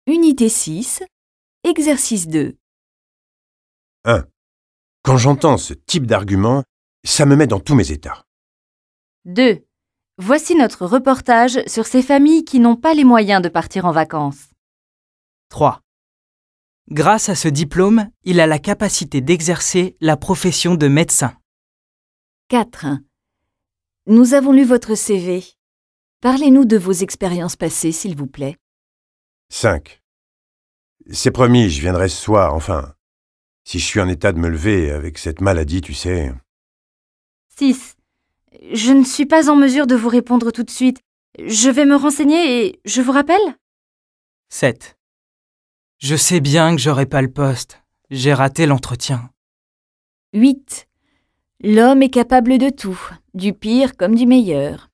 Unité 6, exercice 2. 1. Quand j'entends ce type d'argument, ça me met dans tous mes états. 2. Voici notre reportage sur ces familles qui n'ont pas les moyens de partir en vacances. 3. Grâce à ce diplôme, il a la capacité d'exercer la profession de médecin. 4. Nous avons lu votre CV. Parlez-nous de vos expériences passées, s'il vous plaît. 5. C'est promis, je viendrai ce soir, enfin. Si je suis en état de me lever avec cette maladie, tu sais. 6. Je ne suis pas en mesure de vous répondre tout de suite. Je vais me renseigner et je vous rappelle ? 7. Je sais bien que j'aurai pas le poste. J'ai raté l'entretien. 8. L'homme est capable de tout, du pire comme du meilleur.